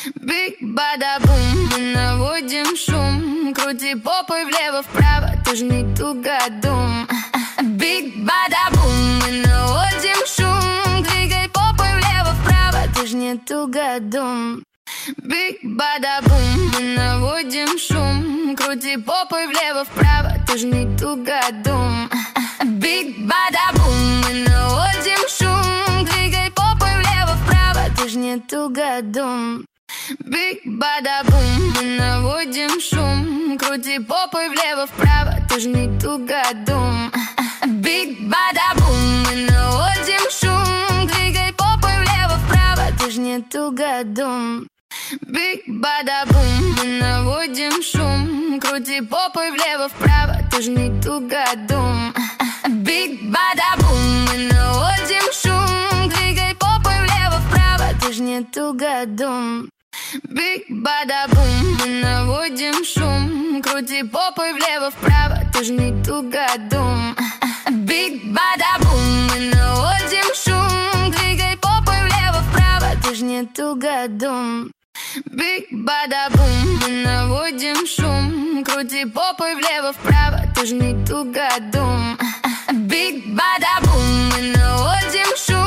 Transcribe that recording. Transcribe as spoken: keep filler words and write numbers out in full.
Биг бада бум, мы наводим шум. Крути попой влево-вправо, ты ж не тугодум. Биг бада бум, мы наводим шум. Двигай попой влево-вправо, ты ж не тугодум. Биг бада бум, мы наводим шум. Крути попой влево-вправо, ты ж не тугодум. Биг бада бум, мы наводим шум. Двигай попой влево-вправо, ты ж не тугодум. Биг бада бум, мы наводим шум. Крути попой влево-вправо, ты ж не тугодум. Биг бада бум, мы наводим шум. Двигай попой влево-вправо, ты ж не тугодум. Биг бада бум, мы наводим шум. Крути попой влево-вправо, ты ж не тугодум. Биг бада бум, мы наводим шум. Двигай попой влево-вправо, ты ж не тугодум. Биг бада бум, мы наводим шум. Крути попой влево-вправо, ты ж не тугодум. Биг бада бум, мы наводим шум. Двигай попой влево-вправо, ты ж не тугодум. Биг бада бум, мы наводим шум. Крути попой влево-вправо, ты ж не тугодум. Биг бада бум, мы наводим шум.